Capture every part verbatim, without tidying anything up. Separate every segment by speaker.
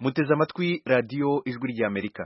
Speaker 1: muteze amatwi radiyo ijwi ry'Amerika.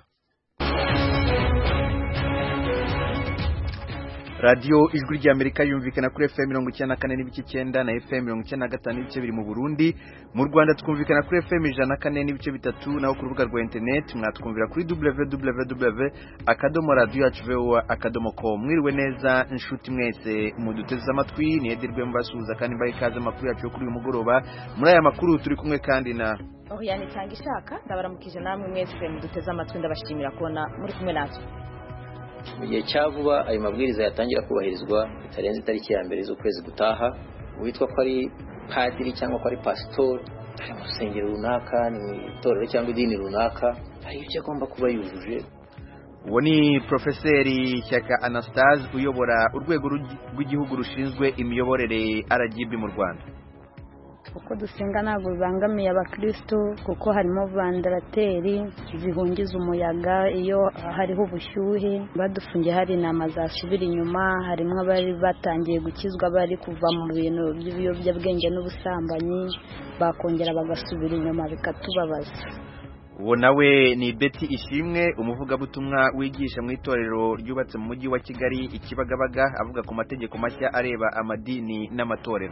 Speaker 1: radiyo ijwi ry'Amerika yumvikana kuri F M mirongo icyenda na kane n'ibice icyenda na F M mirongo icyenda na gatanu n'ibice biri mu Burundi. Mu Rwanda twumvikana kuri F M ijana na kane n'ibice bitatu, naho ku rubuga rwa internet mwatwumvira kuri w w w akadomo radio yacu voa akadomo com. Mwiriwe neza inshuti mwese muduteze amatwi, ni Edirwe mbasuhuza kandi mbaye ikaze amakuru yacu kuri uyu mugoroba. Muri aya makuru turi kumwe kandi na
Speaker 2: Oriane Tangishaka, ndabaramukije namwe mwese muduteze amatwi, ndabashimira kubona muri kumwe natwe.
Speaker 3: Mu gihe cya vuba ayo mabwiriza yatangira kubahirizwa bitarenze itariki ya mbere z'ukwezi gutaha. Uwitwa ko ari padiri cyangwa ko ari pastor ari mu rusengero runaka, ni itorero cyangwa idini runaka, hari icyo agomba kuba yujuje.
Speaker 1: Uwo ni Profeseri Shyaka Anastase uyobora urwego rw'igihugu rushinzwe imiyoborere R G B mu Rwanda.
Speaker 4: Uko dusenga ntabwo bibangamiye abakristo kuko harimo vandarateri zihungiza umuyaga iyo hariho ubushyuhe, badufungiye hari inama zasubira inyuma, harimo abari batangiye gukizwa bari kuva mu bintu by'ibiyobyabwenge n'ubusambanyi, bakongera bagasubira inyuma bikatubabaza.
Speaker 1: Uwo nawe ni Betty Ishimwe, umuvugabutumwa wigisha mu itorero ryubatse mu mujyi wa Kigali Ikibagabaga, avuga ku mategeko mashya areba amadini n'amatorero.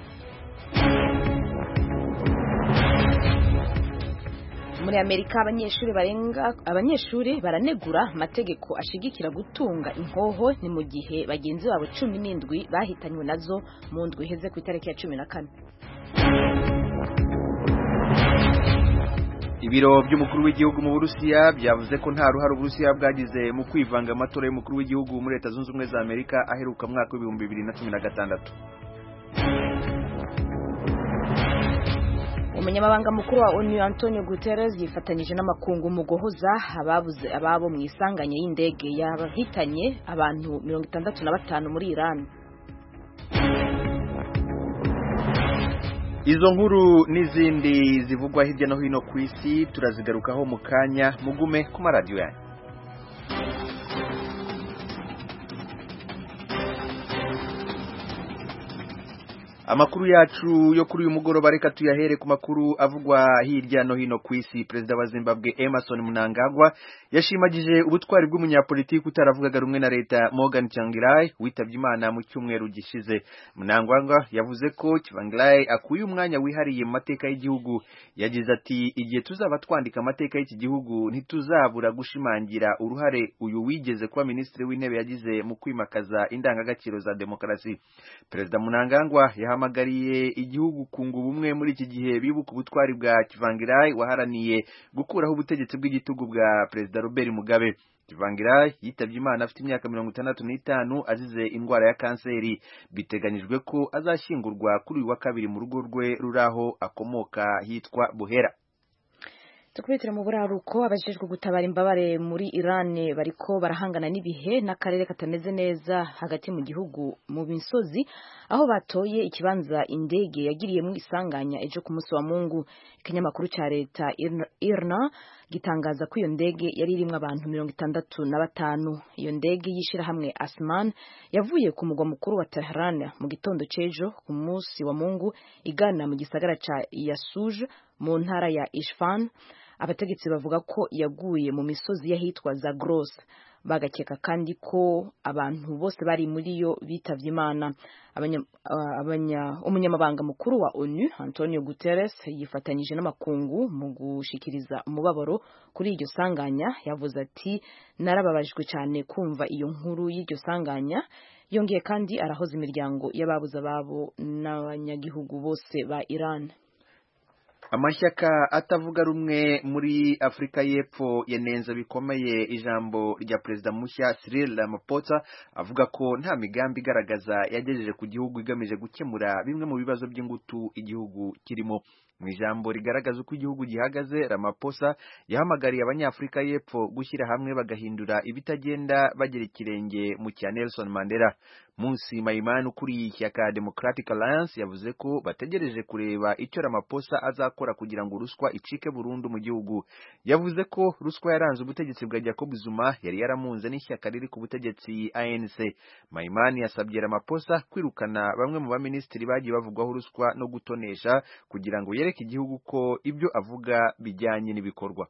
Speaker 2: Muri Amerika abanyeshuri barenga abanyeshuri baranegura amategeko ashigikira gutunga inkoho, ni mu gihe bagenzi babo cumi n'indwi bahitanywe nazo mu ndwi iheze ku itariki ya cumi na kane.
Speaker 1: Ibiro by'umukuru w'igihugu mu Burusiya byavuze ko nta ruhare Uburusiya bwagize mu kwivanga amatora y'umukuru w'igihugu muri Leta Zunze Ubumwe za Amerika aheruka mu mwaka w'ibihumbi bibiri na cumi na gatandatu.
Speaker 2: Umunyamabanga mukuru wa ONU Antonio Guterres yifatanyije n'amakungu mu guhoza ababuze ababo mu isanganya y'indege yabahitanye abantu mirongo itandatu na batanu muri Iran.
Speaker 1: Izo nkuru n'izindi zivugwa hirya no hino ku isi turazigarukaho mu kanya, mugume ku maradiyo yanyu. Amakuru yacu yo kuri uyu mugoroba reka tuyahere ku makuru avugwa hirya no hino ku isi. Perezida wa Zimbabwe Emmerson Mnangagwa yashimagije ubutwari bw'umunyapolitiki utaravugaga rumwe na leta Morgan Tsvangirai witabye Imana mu cyumweru gishize. Mnangagwa yavuze ko Tsvangirai akuye umwanya wihariye mu mateka y'igihugu. Yagize ati, igihe tuzaba twandika amateka y'iki gihugu ntituzabura gushimangira uruhare uyu wigeze kuba minisitiri w'intebe yagize mu kwimakaza indangagaciro za demokarasi. Perezida Mnangagwa yahamagariye igihugu kunga ubumwe muri iki gihe bibuka ubutwari bwa Tsvangirai waharaniye gukuraho ubutegetsi bw'igitugu bwa Perezida Robert Mugabe. Tsvangirai yitabye Imana afite imyaka mirongo itandatu n'itanu azize indwara ya kanseri. Biteganyijwe ko azashyingurwa kuri uyu wa kabiri mu rugo rwe ruraho akomoka hitwa Buhera.
Speaker 2: Tukubitira mu buraruko abajejwe gutabara imbabare muri Iran bariko barahangana n'ibihe n'akarere katameze neza hagati mu gihugu mu misozi, aho batoye ikibanza indege yagiriye mu isanganya ejo ku munsi wa Mungu. Ikinyamakuru ca leta I R N A gitangaza ko iyo ndege yari irimwo abantu mirongo itandatu na batanu. Iyo ndege yishira hamwe Asman yavuye ku mugwa mukuru wa Tehran mu gitondo cejo ku munsi wa Mungu igana mu gisagara ca Yasuj mu ntara ya Isfahan. Abategetsi bavuga ko yaguye mu misozi yahitwa Zagros. Bagakeka kandi ko abantu bose bari muri yo bitavye Imana. Abanya, abanya, umunyamabanga mukuru wa ONU Antonio Guterres yifatanyije n'amakungu mu gushikiriza umubabaro kuri iryo sanganya. Yavuze ati, narababajwe cyane kumva iyo nkuru y'iryo sanganya. Yongeye kandi arahoza imiryango y'ababuze ababo n'abanyagihugu bose ba Iran.
Speaker 1: Amashyaka atavuga rumwe muri Afrika y'Epfo yanenze bikomeye ijambo rya Perezida mushya Cyril Ramaphosa, avuga ko nta migambi igaragaza yagejeje ku gihugu igamije gukemura bimwe mu bibazo by'ingutu igihugu kirimo. Mu ijambo rigaragaza uko igihugu gihagaze, Ramaphosa yahamagariye abanyafrika y'Epfo gushyira hamwe bagahindura ibitagenda bagera ikirenge mu cya Nelson Mandela. Munsi Maimane ukuriye ishyaka Democratic Alliance yavuze ko bategereje kureba icyo Ramaphosa azakora kugira ngo ruswa icike burundu mu gihugu. Yavuze ko ruswa yaranze ubutegetsi bwa Jacob Zuma yari yaramunze n'ishyaka riri ku butegetsi A N C. Maimane yasabye Ramaphosa kwirukana bamwe mu baminisitiri bagiye bavugwaho ruswa no gutonesha kugira ngo yereke igihugu ko ibyo avuga bijyanye n'ibikorwa.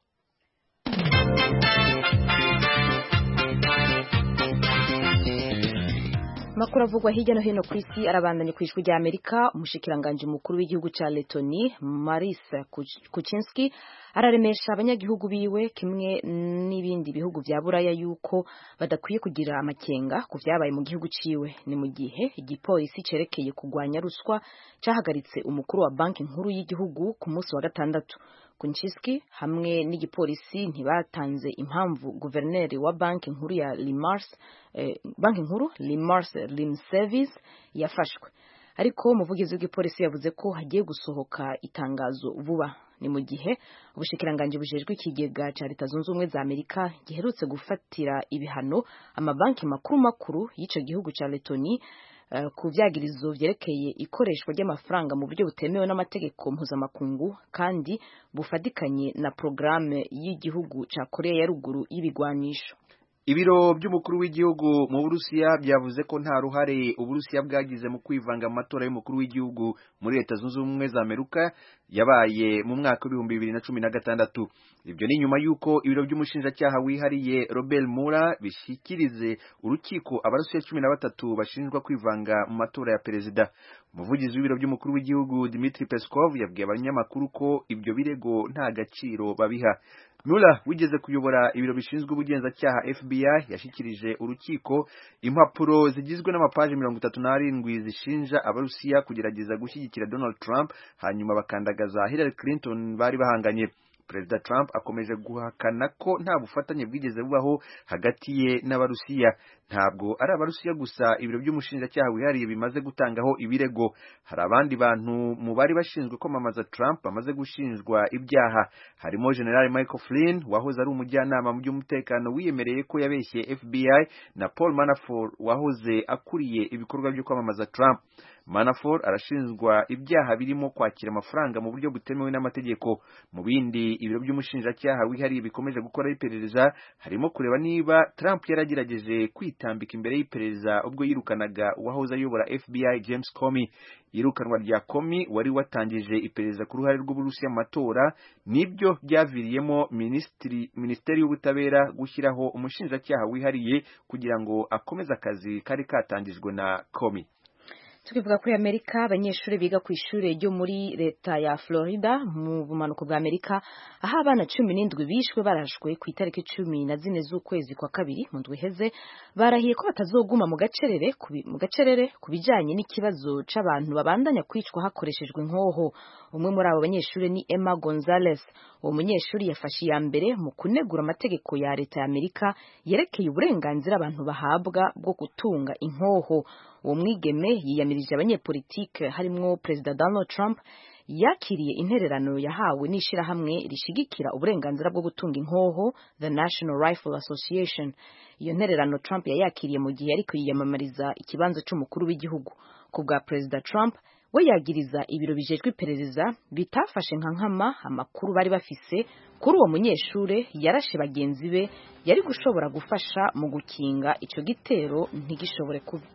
Speaker 2: Makuru avugwa hirya no hino ku isi arabandanye ku ijwi rya Amerika. Umushikiranganje mukuru w'igihugu ca Letoni Maris Kuczynski araremesha abanyagihugu biwe kimwe n'ibindi bihugu vya Buraya yuko badakwiye kugira amakenga ku vyabaye mu gihugu ciwe. Ni mu gihe igipolisi cerekeye kugwanya ruswa cahagaritse umukuru wa banki nkuru y'igihugu ku munsi wa gatandatu. Kuczynski hamwe n'igipolisi ntibatanze impamvu guverineri wa banki nkuru ya Limars eh, banki nkuru Limars Limservice yafashwe, ariko umuvugizi w'igipolisi yavuze ko hagiye gusohoka itangazo vuba. Ni mu gihe ubushikiranganje bujejwe ikigega ca Leta Zunze Ubumwe za Amerika giherutse gufatira ibihano amabanki makuru makuru y'ico gihugu ca Letoni Uh, ku vyagirizo vyerekeye ikoreshwa ry'amafaranga mu buryo butemewe n'amategeko mpuzamakungu kandi bufadikanye na programme y'igihugu ca Korea ya ruguru y'ibigwanisho.
Speaker 1: Ibiro by'umukuru w'igihugu mu Burusiya byavuze ko nta ruhare Uburusiya bwagize mu kwivanga mu matora y'umukuru w'igihugu muri Leta Zunze Ubumwe za Amerika yabaye mu mwaka w'ibihumbi bibiri na cumi na gatandatu. Ibyo ni nyuma yuko ibiro by'umushinjacyaha wihariye Robert Mueller bishikirize urukiko abarusiya cumi na batatu bashinjwa kwivanga mu matora ya perezida. Umuvugizi w'ibiro by'umukuru w'igihugu Dmitry Peskov yabwiye abanyamakuru ko ibyo birego nta gaciro babiha. Mueller wigeze kuyobora ibiro bishinzwe ubugenzacyaha F B I yashikirije urukiko impapuro zigizwe n'amapaji mirongo itatu n'arindwi zishinja abarusiya kugerageza gushyigikira Donald Trump hanyuma bakandagaza Hillary Clinton bari bahanganye. Perezida Trump akomeje guhakana ko nta bufatanye bwigeze bubaho hagati ye n'abarusiya. Ntabwo ari abarusiya gusa ibiro by'umushinjacyaha wihariye bimaze gutangaho ibirego. Hari abandi bantu mu bari bashinzwe kwamamaza Trump bamaze gushinjwa ibyaha. Harimo General Michael Flynn wahoze ari umujyanama mu by'umutekano wiyemereye ko yabeshye F B I na Paul Manafort wahoze akuriye ibikorwa byo kwamamaza Trump. Manafort arashinjwa ibyaha birimo kwakira amafaranga mu buryo butemewe n'amategeko. Mu bindi ibiro by'umushinjacyaha wihariye bikomeje gukora iperereza harimo kureba niba Trump yaragerageje kwitambika imbere y'iperereza ubwo yirukanaga uwahoze ayobora F B I James Comey. Irukanwa rya Comey wari watangije iperereza ku ruhare rw'Uburusiya mu matora nibyo byaviriyemo ministeri ministeri y'ubutabera gushyiraho umushinjacyaha wihariye kugira ngo akomeze akazi kari katangijwe na Comey.
Speaker 2: Tukivuga kuri Amerika, abanyeshuri biga ku ishure ryo muri leta ya Florida mu bumanuko bwa Amerika aho abana cumi n'indwi bishwe barashwe ku itariki cumi na zine z'ukwezi kwa kabiri mu ndwi heze barahiye ko batazoguma mu gacerere mu gacerere kubijanye n'ikibazo c'abantu babandanya kwicwa hakoreshejwe inkoho. Umwe muri abo banyeshuri ni Emma Gonzalez. Uwo munyeshuri yafashe ya mbere mu kunegura amategeko ya leta ya Amerika yerekeye uburenganzira abantu bahabwa bwo gutunga inkoho. Uwo mwigeme yiyamirije abanyepolitike harimwo Perezida Donald Trump yakiriye intererano yahawe n'ishirahamwe rishigikira uburenganzira bwo gutunga inkoho The National Rifle Association. Iyo ntererano Trump yayakiriye mu gihe ariko yiyamamariza ikibanza c'umukuru w'igihugu. Ku bwa Perezida Trump we yagiriza ibiro bijejwe iperereza bitafashe nka nkama amakuru bari bafise kuri uwo munyeshure yarashe bagenzi be yari gushobora gufasha mu gukinga ico gitero ntigishobore kuba.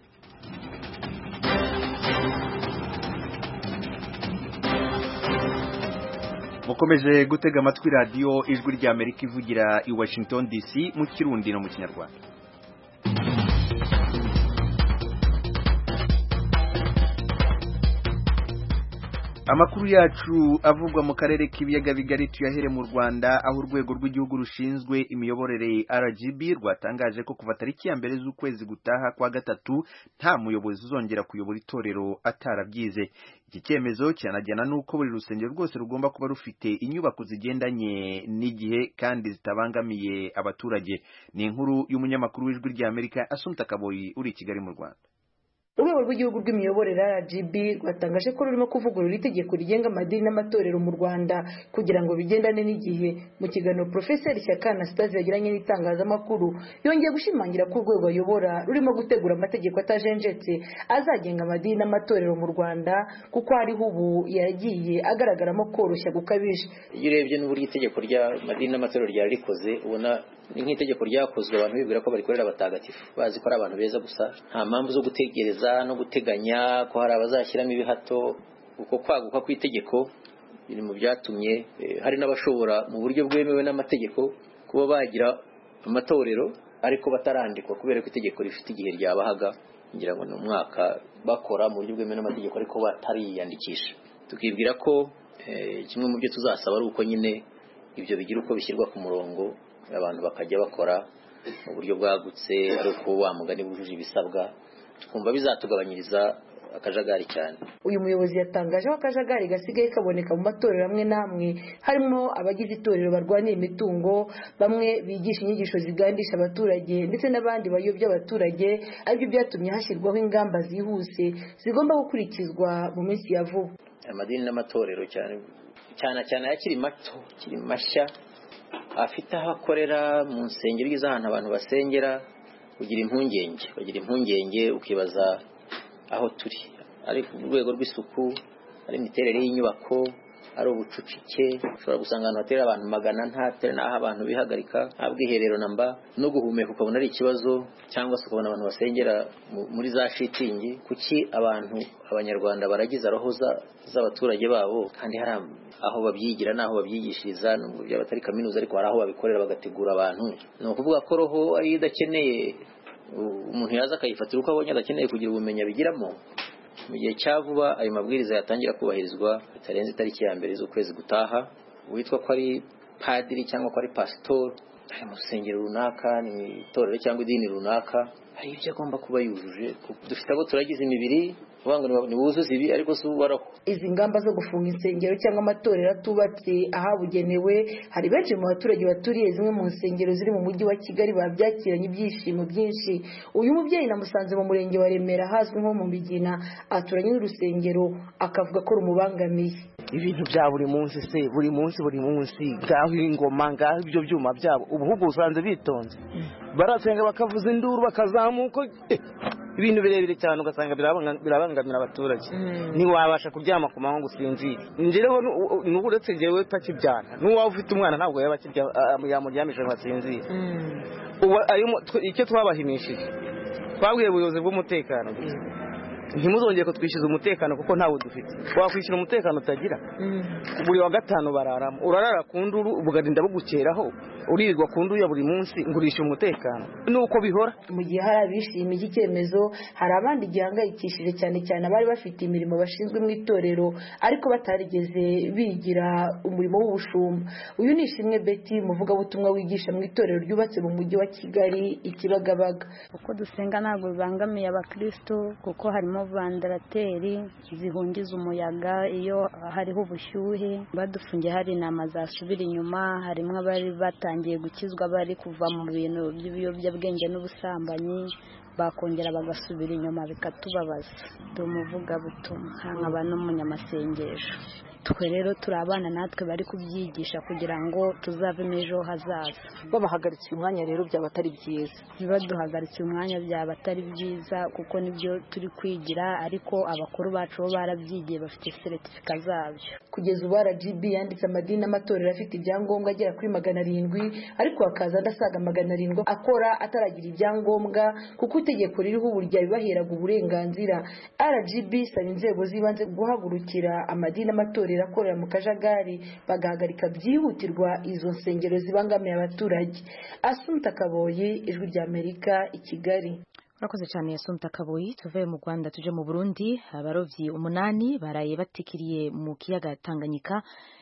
Speaker 1: Mukomeje gutega amatwi radio ijwi rya Amerika ivugira i Washington D C mu Kirundi no mu Kinyarwanda. Amakuru yacu avugwa mu karere k'ibiyaga bigari tuyahere mu Rwanda aho urwego rw'igihugu rushinzwe imiyoborere R G B rwatangaje ko kuva tariki ya mbere z'ukwezi gutaha kwa gatatu nta muyobozi uzongera kuyobora itorero atarabyize. Iki cyemezo cyanajyana nuko buri rusengero rwose rugomba kuba rufite inyubako zigendanye n'igihe kandi zitabangamiye abaturage. Ni inkuru y'umunyamakuru w'ijwi rya Amerika Assumpta Kaboyi uri i Kigali mu Rwanda.
Speaker 5: Urwego urwego rw'igihugu rw'imiyoborere R G B rwatangaje ko rurimo kuvugurura itegeko rigenga amadini n'amatorero mu Rwanda kugira ngo bigendane n'igihe. Mu kiganiro Professor Shyaka Anastase yagiranye n'itangazamakuru yongeye gushimangira ko urwego ayobora rurimo gutegura amategeko atajenjetse azagenga amadini n'amatorero mu Rwanda kuko hariho ubu yagiye agaragaramo koroshya gukabije.
Speaker 3: Iyo urebye n'uburyo itegeko ry'amadini n'amatorero ryari rikoze ubona ni nk'itegeko ryakozwe abantu bibwira ko barikorera abatagatifu bazi ko ari abantu beza gusa, nta mpamvu zo gutegereza no guteganya ko hari abazashyiramo ibihato. Uko kwaguka kw'itegeko biri mu byatumye eh, hari n'abashobora mu buryo bwemewe n'amategeko kuba bagira amatorero ariko batarandikwa kubera ko itegeko rifite igihe ryabahaga, ngira ngo ni umwaka bakora mu buryo bwemewe n'amategeko ariko batariyandikisha. Tukibwira ko eh, kimwe mu byo tuzasaba ari uko nyine ibyo bigira uko bishyirwa ku murongo, abantu bakajya bakora mu buryo bwagutse ari uko wa mugani bujuje ibisabwa, tukumva bizatugabanyiriza akajagari cyane.
Speaker 5: Uyu muyobozi yatangaje ko akajagari gasigaye kaboneka mu matorero amwe namwe, harimo abagize itorero barwanira imitungo, bamwe bigisha inyigisho zigandisha abaturage ndetse n'abandi bayobya abaturage. Aribyo byatumye hashyirwaho ingamba zihuse zigomba gukurikizwa mu minsi ya vuba.
Speaker 3: Amadini n'amatorero cyane cyane cyane akiri mato, kiri mashya, afite aho akorera mu nsengero z'ahantu abantu basengera, ugira impungenge bagira impungenge ukibaza aho turi, ari ku rwego rw'isuku, ari imiterere y'inyubako, ari ubucucike. Ushobora gusanga ahantu hatera abantu magana ntatere n'aho abantu bihagarika, nta bwiherero namba, no guhumeka ukabona ari ikibazo, cyangwa se ukabona abantu basengera muri za shitingi. Kuki abantu abanyarwanda baragiza roho z'abaturage babo kandi hari aho babyigira n'aho babyigishiriza, nubwo byaba atari kaminuza ariko hari aho babikorera bagategura abantu. Ni ukuvuga ko roho ari idakeneye umuntu yaza akayifatira uko abonye adakeneye kugira ubumenyi abigiramo. Mu gihe cya vuba ayo mabwiriza yatangira kubahirizwa bitarenze itariki ya mbere z'ukwezi gutaha. Uwitwa ko ari padiri cyangwa ko ari pasitori ari mu rusengero runaka, ni itorero cyangwa idini runaka, hari ibyo agomba kuba yujuje. Dufite abo turagize imibiri ubanga ni buzuze ibi ariko si ubaraho.
Speaker 5: Izi ngamba zo gufunga insengero cyangwa amatorero atubatse ahabugenewe, hari benshi mu baturage baturiye zimwe mu nsengero ziri mu mujyi wa Kigali babyakiranye ibyishimo byinshi. Uyu mubyeyi namusanze mu murenge wa Remera hazwi nko mu Migina, aturanye n'urusengero, akavuga ko rumubangamiye.
Speaker 6: Ibintu bya buri munsi se buri munsi buri munsi ngaho ingoma ngaho ibyo byuma byabo ubuhugu usanze bitonze, barasenga bakavuza induru bakazamuka, ibintu birebire cyane ugasanga birabangamira abaturage. Ntiwabasha kuryama ku manywa gusinzira. Ngereho n'uretse ngewe takibyana n'uwaba ufite umwana ntabwo yaba akirya yamuryamisha ngo asinzire. Icyo twabahimishije twabwiye ubuyobozi bw'umutekano ntimuzongere ko twishyuza umutekano kuko ntawe dufite. Wakwishyura umutekano utagira, buri wa gatanu bararamo, urarara ku nduru bugarinda bugukeraho, urirwa ku nduru ya buri munsi ngurisha umutekano. Nuko bihora.
Speaker 5: Mu gihe hari abishimiye iki cyemezo, hari abandi gihangayikishije cyane cyane abari bafite imirimo bashinzwe mu itorero ariko batarigeze bigira umurimo w'ubushumba. Uyu ni Ishimwe Betty, umuvugabutumwa wigisha mu itorero ryubatse mu mujyi wa Kigali Ikibagabaga.
Speaker 4: Uko dusenga ntabwo bibangamiye abakristo kuko harimo vandarateri zihungiza umuyaga iyo hariho ubushyuhe. Badufungiye hari inama zasubira inyuma, harimo abari batangiye gukizwa bari kuva mu bintu by'ibiyobyabwenge n'ubusambanyi, bakongera bagasubira inyuma bikatubabaza. Ndi umuvugabutumwa nkaba n'umunyamasengesho. Twe rero turi abana natwe bari kubyigisha kugira ngo tuzavemo ejo hazaza.
Speaker 5: Babahagarikiye umwanya rero byaba atari byiza.
Speaker 4: Baduhagarikiye umwanya byaba atari byiza kuko nibyo turi kwigira, ariko abakuru bacu bo barabyigiye bafite seritifika zabyo.
Speaker 5: Kugeza ubu R G B yanditse amadini n'amatorero afite ibyangombwa agera kuri magana arindwi, ariko hakaza adasaga magana arindwi akora ataragira ibyangombwa kuko itegeko ririho ubu ryabibaheraga uburenganzira. R G B isaba inzego z'ibanze guhagurukira amadini n'amatorero akorera mu kajagari bagahagarika byihutirwa izo nsengero zibangamiye abaturage. Asumta Kaboyi, Ijwi rya Amerika, i Kigali.
Speaker 2: Urakoze cyane Asumta Kaboyi. Tuve mu Rwanda tuje mu Burundi. Abarovyi umunani baraye batikiriye mu kiyaga Tanganyika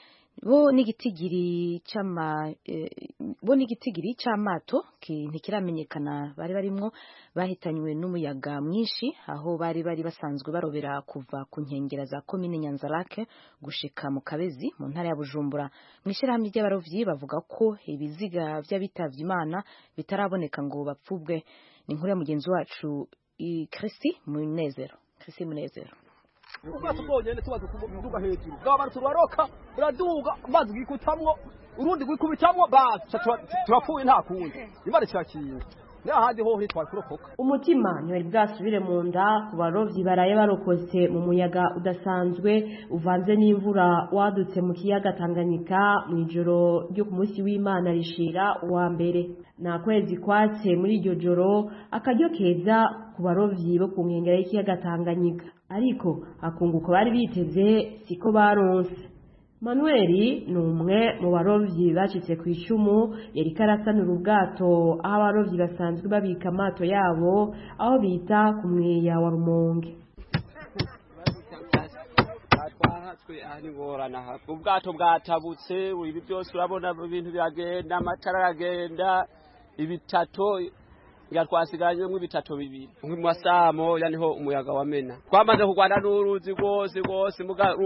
Speaker 2: bo n'igitigiri cyama bo n'igitigiri cy'amato ntikiramenyekana bari barimo bahitanywe n'umuyaga mwinshi aho bari bari basanzwe barobera kuva ku nkengera za komine Nyanzarake gushika mu Kabezi mu ntara ya Bujumbura. Mwishirahamwe ry'abarovyi bavuga ko ibiziga by'abitavye Imana bitaraboneka ngo bapfubwe. Ni inkuru ya mugenzi wacu Kristi Munezero. Chrissy Munezero.
Speaker 7: ubwato bwonyene tubaza kuduga hejuru bw'abantu turaroka buraduga mazi gikutamwo urundi gwikubitamwo basi turapfuye nta kundi imana cyakinga n'ahandi ho hitwa kurokoka.
Speaker 8: Umutima niwari bwasubire mu nda ku barovyi baraye barokotse mu muyaga udasanzwe uvanze n'imvura wadutse mu kiyaga Tanganyika mu ijoro ryo ku munsi w'Imana rishira uwa mbere. Na kwezi kwatse muri iryo joro akaryo keza ku barovyi bo ku nkengera y'ikiyaga Tanganyika, ariko akunguko bari biteze siko baronse. Manueli ni umwe mu barovyi bacitse ku icumu yari karasanura ubwato aho abarovyi basanzwe babika amato yabo aho bita ku mweya wa Rumonge.
Speaker 9: Ubwato bwatabutse ibi byose urabona ibintu biragenda amatara aragenda ibitato twasigaranyemo ibitato bibiri mu masamo yaniho umuyaga wamena twamaze kugwana n'uruzi rwose rwose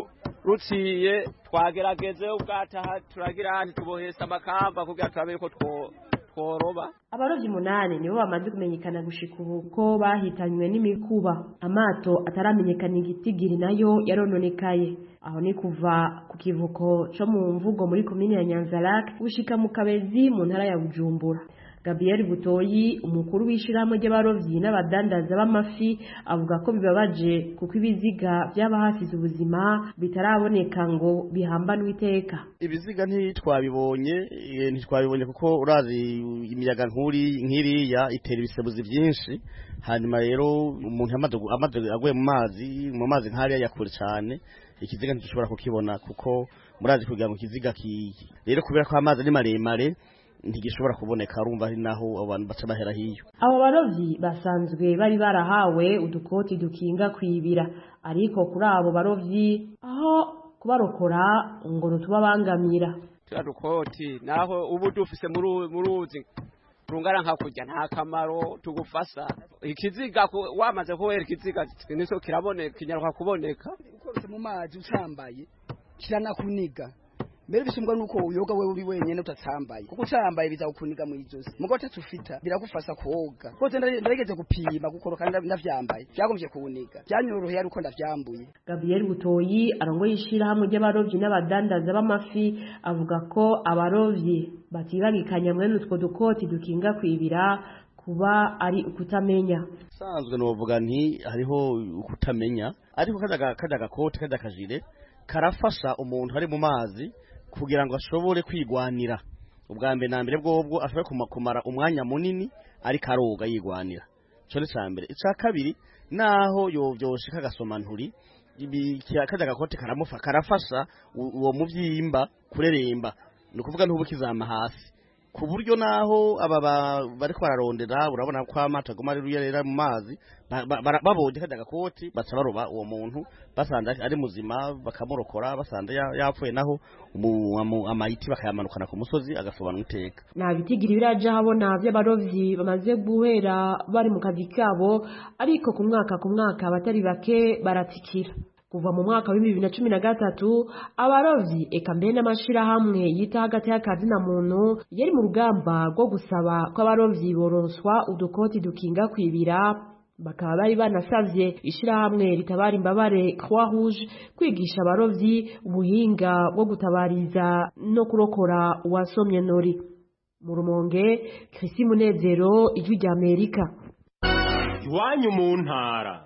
Speaker 9: ruciye twagerageze ubwataha turagira handi tubohesa amakamba kugira turabe ko tworoba.
Speaker 8: Abarovyi munani nibo bamaze kumenyekana gushika ubu ko bahitanywe n'imikuba. Amato ataramenyekana igitigiri nayo yarononekaye. Aho ni kuva ku kivuko co mu mvugo muri komine ya Nyanza-Lac gushika mu Kabezi mu ntara ya Bujumbura. Gabriel Butoyi umukuru w'ishirahamwe ry'abarovyi n'abadandaza b'amafi avuga ko bibabaje kuko ibiziga by'abahasize ubuzima bitaraboneka ngo bihambanwe iteka.
Speaker 10: Ibiziga ntitwabibonye ntitwabibonye kuko urazi imiyaga nkuri nkiriya itera ibisebuzi byinshi, hanyuma rero umuntu amaze amaze aguye mu mazi mu mazi nkariya yakure cyane ikiziga ntishobora kukibona kuko murazi kugira ngo ikiziga ki rero kubera ko amazi ari maremare ntigishobora kuboneka arumva ari naho abantu baca bahera hiyo.
Speaker 8: Abo barovyi basanzwe bari barahawe udukoti dukinga kwibira, ariko kuri abo barovyi aho kubarokora ngo tubabangamira.
Speaker 9: Tudukoti naho ubu dufise muruzi rungara nka kujya nta kamaro tugufasa ikiziga wamaze kuwera ikiziga niso kiraboneka kinyaruka kuboneka
Speaker 7: uko mu mazi usambaye kirana kuniga mbere bisumbwa nuko uyoga wewe uri wenyene utatambaye kuko utambaye bizakuniga mu ijosi mugo tatufita birakufasa koga koze ndarigeze gupima gukoroka ndavyambaye byagomvye kuuniga byanyoroheye ari uko ndavyambuye.
Speaker 8: Gabriel Butoyi arongo yishira hamwe y'abarovyi n'abadandaza b'amafi avuga ko abarovyi batibagikanya mwene utwo dukoti dukinga kwibira kuba ari ukutamenya.
Speaker 10: Sanzwe no vuga nti hariho ukutamenya ariko kajaga kajaga kote kajaga kajire karafasha umuntu ari mu mazi kugira ngo ashobore kwigwanira. Ubwa mbere na mbere bwobwo ashobora kumakumara umwanya munini ari karoga yigwanira. Cyo ni cyambere. Ica kabiri naho yovyoshika gasoma nturi ibi kaja gakote karamufa karafasha uwo muvyimba kureremba. Nukuvuga ntubu kizama hasi. Ku buryo naho aba bari kwararondera urabona ko amato agoma ari ruyerera mu mazi babonye kaja gakoti baca baroba uwo muntu basanda ari muzima bakamurokora basanda yapfuye naho amayiti bakayamanukana ku musozi agasobanura iteka.
Speaker 8: Na bitigira biraja habona by'abarovyi bamaze guhera bari mu kazi kabo, ariko ku mwaka ku mwaka batari bake baratikira. Kuva mu mwaka wa bibiri na cumi na gatatu abarovyi eka mbere n'amashira hamwe yita hagati y'akazi na muntu yari mu rugamba rwo gusaba ko abarovyi boronswa udukoti dukinga kwibira, bakaba bari banasavye ishira hamwe ritabara imbabare Croix Rouge kwigisha abarovyi ubuhinga bwo gutabariza no kurokora uwasomye nori. Mu Rumonge, Chrissy Munezero, Ijwi rya Amerika.
Speaker 11: Iwanyu mu ntara.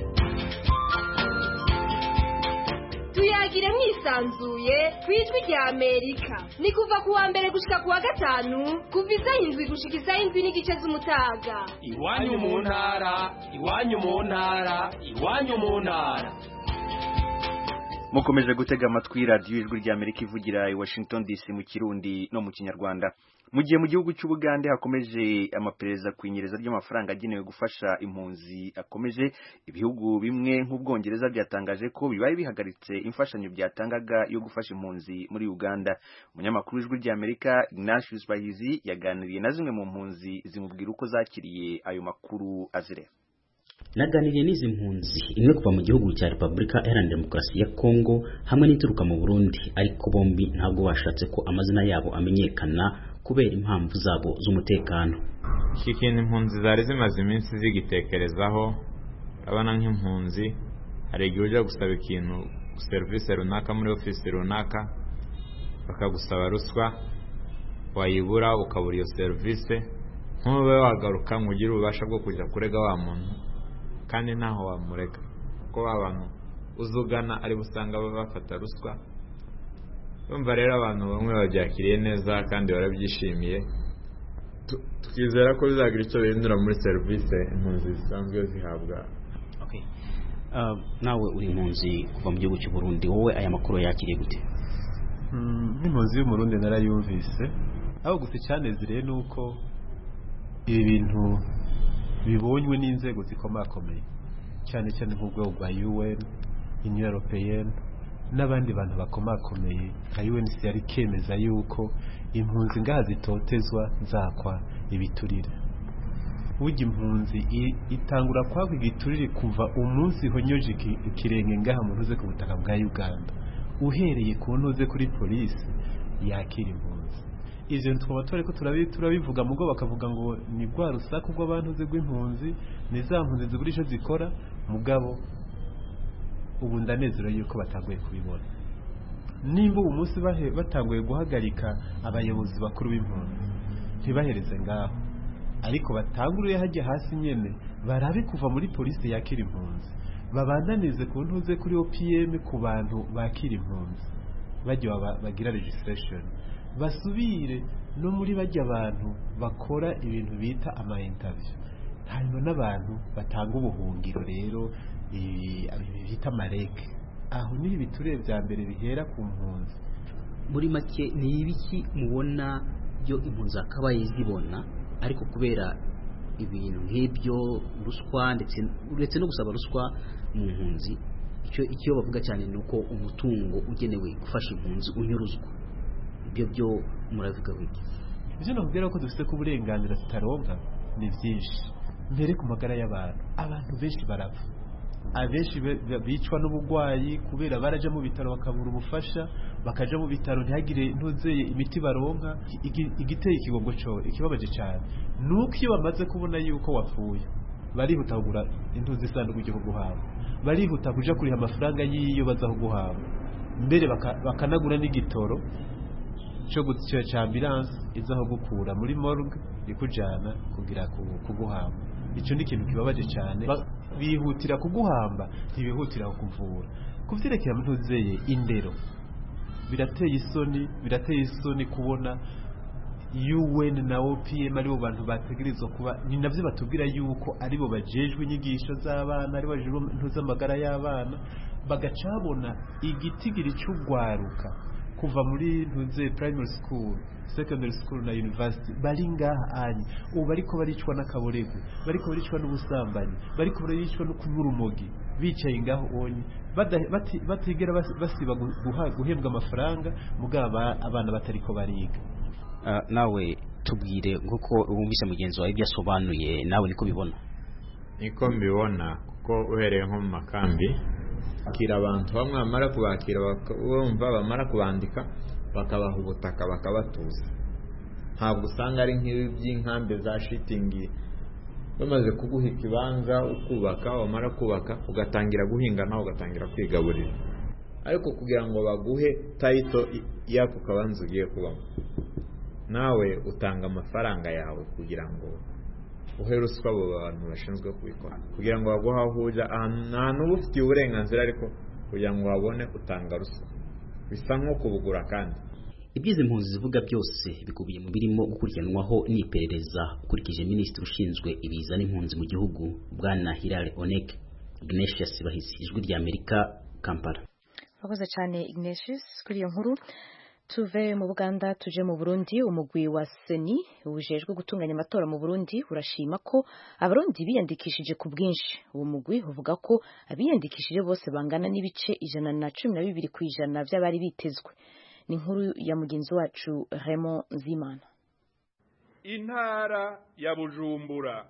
Speaker 12: Tuyagire mwisanzuye kwijwi rya Amerika. Ni kuva kuwa mbere gushika kuwa gatanu kuva isaha indwi gushika isaha indwi n'igice z'umutaga.
Speaker 11: Iwanyu mu ntara, iwanyu mu ntara, iwanyu mu ntara.
Speaker 1: Mukomeje gutega amatwi radio Ijwi rya Amerika ivugira i Washington D C mu Kirundi no mu Kinyarwanda. Mu gihe mu gihugu cy'Ubugande hakomeje amapereza kwinyereza ry'amafaranga agenewe gufasha impunzi akomeje, ibihugu bimwe nk'Ubwongereza byatangaje ko bibaye bihagaritse imfashanyo byatangaga yo gufasha impunzi muri Uganda. Umunyamakuru w'Ijwi rya Amerika Ignatius Bahizi yaganiriye na zimwe mu mpunzi zimubwira uko zakiriye ayo makuru azire.
Speaker 13: Naganiriye n'izi mpunzi imwe kuva mu gihugu cya Republika Iharanira Demokarasi ya Kongo hamwe n'ituruka mu Burundi, ariko bombi ntabwo bashatse ko amazina yabo amenyekana kubera impamvu zabo z'umutekano.
Speaker 14: Iki kintu impunzi zari zimaze iminsi zigitekerezaho abana nk'impunzi hari igihe ujya gusaba ikintu serivisi runaka muri ofisi runaka bakagusaba ruswa wayibura ukabura iyo serivisi ntube wagaruka ngo ugire ububasha bwo kujya kurega wa muntu kandi ntaho wamurega kuko abantu uzugana ari busanga bafata ruswa. Bumva rero abantu bamwe babyakiriye neza kandi barabyishimiye, tukizera ko bizagira icyo bihindura muri serivisi impunzi zisanzwe zihabwa.
Speaker 13: Okay. Uh, nawe uri impunzi kuva mu gihugu cy'u Burundi, wowe aya makuru yakiriye gute?
Speaker 15: Mm, impunzi y'umurundi narayumvise, aho gusa cyanezereye nuko ibi bintu bibonywe n'inzego zikomakomeye cyane cyane nk'ubwo bwa U N, Union Européenne n'abandi bantu bakomakomeye nka U N C R kemeza yuko impunzi ngaha zitotezwa zakwa ibiturire. Burya impunzi itangura kwakwa igiturire kuva umunsi honyoje ikirenge ngaha mu ntuze ku butaka bwa Uganda, uhereye ku ntuze kuri polisi yakira impunzi. Ivyo twaba twareko turabivuga mugo bakavuga ngo ni rwa rusaku rw'abantu ze rw'impunzi, ni za mpunzi zibura ico zikora, mugabo ubu ndanezero yuko batanguye kubibona. Nimba ubu munsi batanguye guhagarika abayobozi bakuru b'impunzi ntibahereze ngaho, ariko batanguriye hajya hasi nyene barabe kuva muri polisi yakira impunzi, babandanize ku ntuze kuri O P M ku bantu bakira impunzi bajya bagira registration, basubire no muri bajya abantu bakora ibintu bita ama interview, hanyuma n'abantu batanga ubuhungiro rero bita mareke. Aho ni ibiture bya mbere bihera ku mpunzi.
Speaker 13: Muri make ni ibiki mubona byo impunzi akabaye zibona ariko kubera ibintu nk'ibyo ruswa ndetse uretse no gusaba ruswa mu mpunzi, icyo icyo bavuga cyane ni uko umutungo ugenewe gufasha impunzi unyuruzwa. Ibyo byo muravuga wiki?
Speaker 15: Ibyo nakubwira ko dufite ku burenganzira tutaronka ni byinshi. Mbere ku magara y'abantu, abantu benshi barapfa, abenshi bicwa n'ubugwayi kubera baraja mu bitaro bakabura ubufasha, bakaja mu bitaro ntihagire ntuzeye imiti baronka. Igiteye ikigongo cyo ikibabaje cyane nuko iyo bamaze kubona yuko wapfuye barihuta kugura intuzi isanduku ryo kuguhamba, barihuta kuja kuriha amafaranga y'iyo bazaho guhamba, mbere bakanagura n'igitoro cyo gutyo cha ambulance izaho gukura muri morgue ikujana kugira kuguhamba. Icyo ni ikintu kibabaje cyane, bihutira kuguhamba ntibihutira kuvura. Kuvyerekera ntuzeye indero birateye isoni, birateye isoni kubona U N na O P M aribo bantu bategerezwa kuba, ni navyo batubwira yuko aribo bajejwe inyigisho z'abana, aribo bajejwe ntuzamagara y'abana, bagacabona igitigiri cy'ugwaruka kuva muri ntuze primary school, secondary school na university bari ngaha anyi ubu bariko baricwa n'akaborego, bariko baricwa n'ubusambanyi, bariko baricwa no kunyura umugi, bicaye ngaho onye batigera basiba guhembwa amafaranga mugaba abana batariko bariga.
Speaker 13: Uh, nawe tubwire nguko wumvise mugenzi wawe byasobanuye, nawe niko bibona?
Speaker 14: Niko mbibona, kuko uhereye nko mu makambi akira abantu bamwe bamara kubakira bumva bamara kubandika bakabaha ubutaka bakabatuza. Ntabwo usanga ari nk'ibi by'inkambi za shitingi bamaze kuguha ikibanza ukubaka, wamara kubaka ugatangira guhinga nawe ugatangira kwigaburira, ariko kugira ngo baguhe title yako kabanza ugiye kubamo nawe utanga amafaranga yawe kugira ngo uhe ruswa abo bantu bashinzwe kubikora, kugira ngo baguhe aho ujya ahantu uba ufitiye uburenganzira, ariko kugira ngo wabone utanga ruswa. Bisa nko kubugura. Kandi
Speaker 13: ibyizi impunzi zivuga byose bikubiye mu birimo gukurikiranwaho n'iperereza ukurikije minisitiri ushinzwe ibiza n'impunzi mu gihugu Bwana Hilary Onek. Ignatius Bahisi, Ijwi rya Amerika, Kampala.
Speaker 2: Bakoze cyane Ignatius kuri iyo nkuru. Tuve mu Buganda tuje mu Burundi. Umugwi wa Seni ujejwe gutunganya amatora mu Burundi urashima ko abarundi biyandikishije ku bwinshi. Uwo mugwi uvuga ko abiyandikishije bose bangana n'ibice ijana na cumi na bibiri ku ijana by'abari bitezwe. Ni inkuru ya mugenzi wacu Raymond Zimana.
Speaker 16: Intara ya Bujumbura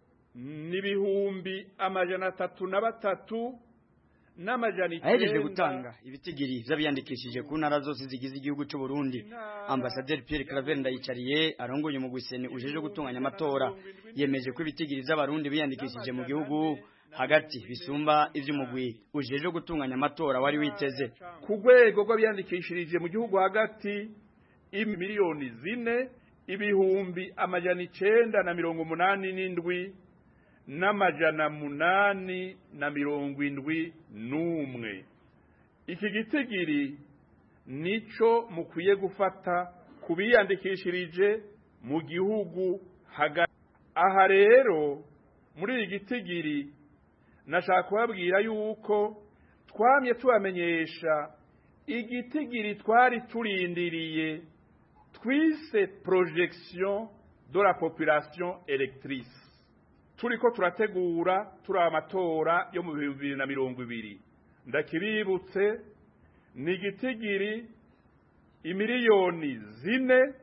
Speaker 16: n'ibihumbi amajana atatu na batatu n'amajana
Speaker 17: ahejeje gutanga ibitigiri by'abiyandikishije ku ntara zose zigize igihugu cy'u Burundi. Ambassadeur Pierre Claver Ndayicariye arongoye umugwi Seni ujeje gutunganya amatora yemeje ko ibitigiri by'abarundi biyandikishije mu gihugu hagati bisumba ivy'umugwi ujeje gutunganya amatora wari witeze
Speaker 16: ku rwego rw'abiyandikishirije mu gihugu hagati imiliyoni zine ibihumbi amajana icenda na mirongo umunani n'indwi n'amajana munani na mirongo indwi n'umwe. Iki gitigiri nico mukwiye gufata kubiyandikishirije mu gihugu hagati. Aha rero muri iki gitigiri nashaka kubabwira yuko twamye tubamenyesha igitigiri twari turindiriye twise projection de la population électrice. Turiko turategura turi amatora yo mu bibiri na mirongo ibiri. Ndakibibutse ni igitigiri imiliyoni zine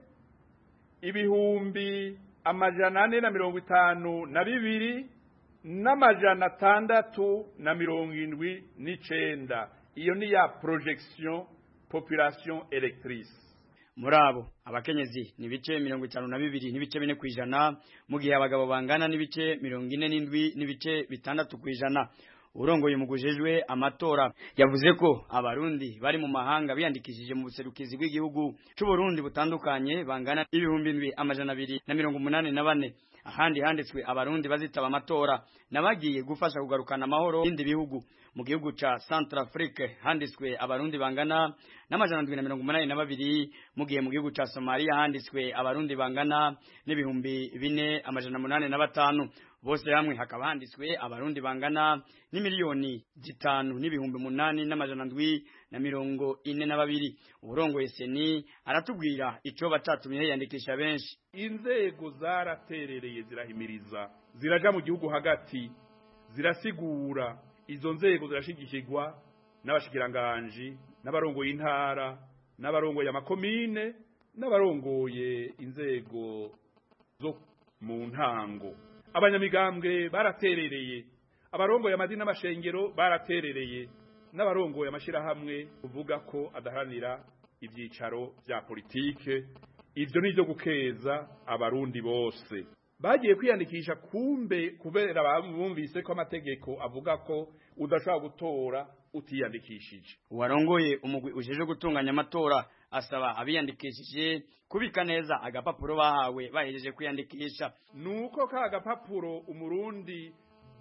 Speaker 16: ibihumbi amajana ane na mirongo itanu na bibiri n'amajana atandatu na mirongo indwi n'icenda. Iyo ni ya projection population électrice.
Speaker 17: Murabo abakenyezi ni bice mirongo itanu na bibiri n'ibice bine kwijana mu gihe abagabo bangana n'ibice mirongo ine n'indwi n'ibice bitandatu kwijana. Urongoye mugujejwe amatora yavuze ko abarundi bari mu mahanga biyandikishije mu buserukizi bw'igihugu cy'u Burundi butandukanye bangana ibihumbi indwi amajana abiri na mirongo umunani na bane. Ahandi handitswe abarundi bazitaba amatora nabagiye gufasha kugarukana amahoro y'indi bihugu. Mu gihugu ca Centrafrique handitswe abarundi bangana n'amajana ndwi na mirongo umunani na babiri, mu gihe mu gihugu ca Somalia handitswe abarundi bangana n'ibihumbi bine amajana munani na batanu. Bose hamwe hakaba handitswe abarundi bangana n'imiliyoni zitanu n'ibihumbi munani n'amajana ndwi na mirongo ine na babiri. Uburongoye seni aratubwira ico batatumye yandikisha benshi.
Speaker 16: Inzego zaraterereye zirahimiriza ziraja mu gihugu hagati zirasigura. Izo nzego zirashigikirwa n'abashikiranganje n'abarongoye intara n'abarongoye amakomine n'abarongoye inzego zo mu ntango. Abanyamigambwe baraterereye, abarongoye amadini n'amashengero baraterereye, n'abarongoye amashirahamwe uvuga ko adaharanira ibyicaro bya politike. Ivyo nivyo gukeza abarundi bose bagiye kwiyandikisha, kumbe kubera bamwumvise ko amategeko avuga ko udashaka gutora utiyandikishije.
Speaker 17: Warongoye umugwi ujeje gutunganya amatora asaba abiyandikishije kubika neza agapapuro bahawe bahejeje kwiyandikisha.
Speaker 16: Nuko ka agapapuro umurundi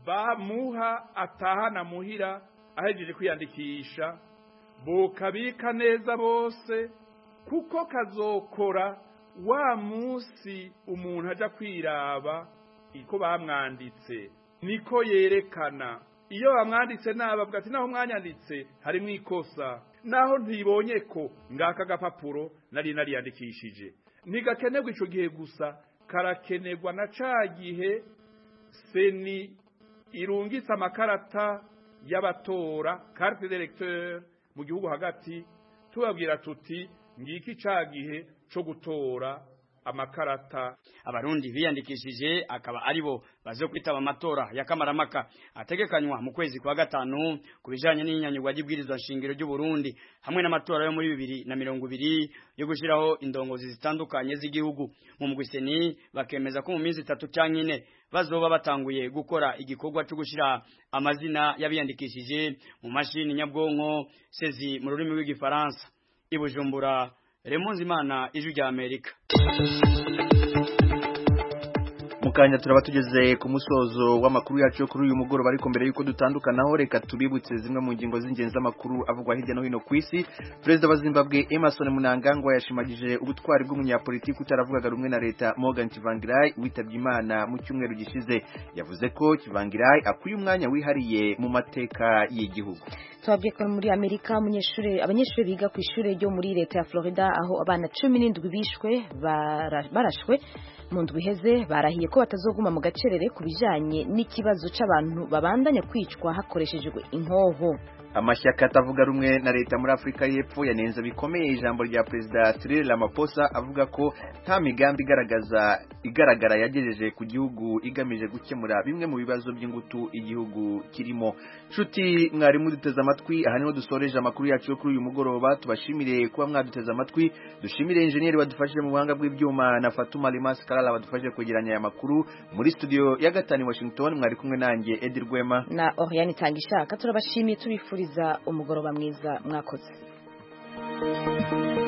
Speaker 16: bamuha atahana muhira ahejeje kwiyandikisha bokabika neza bose, kuko kazokora wa musi umuntu aja kwiraba iko bamwanditse niko yerekana. Iyo bamwanditse nabavuga ati naho mwanyanditse hari mwikosa, naho ntibonye ko ngaka gapapuro nari nari yandikishije. Ntigakenerwa ico gihe gusa, karakenerwa na ca gihe seni irungitse amakarata y'abatora, carte d'électeur mu gihugu hagati, tubabwira tuti ngiki ca gihe co gutora amakarata.
Speaker 17: Abarundi biyandikishije akaba aribo bazo kwitaba amatora ya kamaramaka ategekanywa mu kwezi kwa gatanu kubijanye n'inyanyugwa y'ibwirizwa nshingiro ry'u Burundi hamwe n'amatora yo muri bibiri na mirongo ibiri yo gushiraho indongozi zitandukanye z'igihugu. Mu mugwiseni bakemeza ko mu minsi itatu canke ine bazoba batanguye gukora igikorwa cyo gushira amazina y'abiyandikishije mu mashini nyabwonko sezi mu rurimi rw'igifaransa. Ibujumbura, Remonzi Imana, Ijwi rya Amerika.
Speaker 1: Mukanya turaba tugeze ku musozo w'amakuru yacu kuri uyu mugoroba, ariko mbere yuko dutandukanaho reka tubibutse zimwe mu ngingo z'ingenzi z'amakuru avugwa hirya no hino ku isi. Perezida wa Zimbabwe Emmerson Mnangagwa yashimagije ubutwari bw'umunyapolitiki utaravugaga rumwe na leta Morgan Tsvangirai witabye Imana mu cyumweru gishize. Yavuze ko Tsvangirai akuye umwanya wihariye mu mateka y'igihugu.
Speaker 2: Twabwiye ko muri Amerika abanyeshuri abanyeshuri biga ku ishuri ryo muri leta ya Florida aho abana cumi n'indwi bishwe barashwe mu ndwi heze barahiye ko batazoguma mu gacerere kubijanye n'ikibazo c'abantu babandanya kwicwa hakoreshejwe inkoho.
Speaker 1: amashyaka atavuga rumwe na leta muri Afrika y'Epfo yanenze bikomeye ijambo rya Perezida Cyril Ramaphosa avuga ko nta migambi igaragaza igaragara yagejeje ku gihugu igamije gukemura bimwe mu bibazo by'ingutu igihugu kirimo. Nshuti mwarimu duteze amatwi, aha niho dusoreje amakuru yacu yo kuri uyu mugoroba. Tubashimire kuba mwaduteze amatwi, dushimire engineer wadufashije mu buhanga bw'ibyuma na Fatuma Limas Kalala wadufashije kwegeranya aya makuru. Muri studio ya gatanu Washington mwari kumwe nanjye Edi Rwema
Speaker 2: na Oriane Tangishaka. Turabashimiye tubifuriza umugoroba mwiza, mwakoze.